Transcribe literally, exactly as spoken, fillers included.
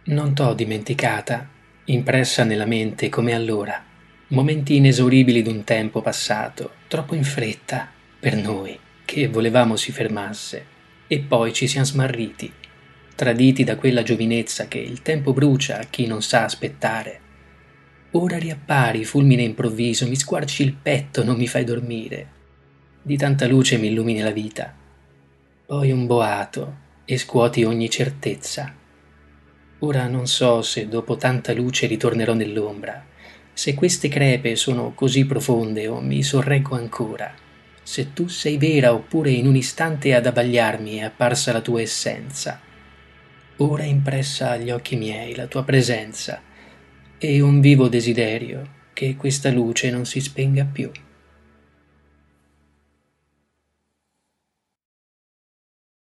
Non t'ho dimenticata, impressa nella mente come allora, momenti inesauribili d'un tempo passato, troppo in fretta per noi, che volevamo si fermasse, e poi ci siam smarriti, traditi da quella giovinezza che il tempo brucia a chi non sa aspettare. Ora riappari, fulmine improvviso, mi squarci il petto, non mi fai dormire. Di tanta luce mi illumini la vita, poi un boato e scuoti ogni certezza. Ora non so se dopo tanta luce ritornerò nell'ombra, se queste crepe sono così profonde o mi sorreggo ancora, se tu sei vera oppure in un istante ad abbagliarmi è apparsa la tua essenza. Ora è impressa agli occhi miei la tua presenza e un vivo desiderio che questa luce non si spenga più.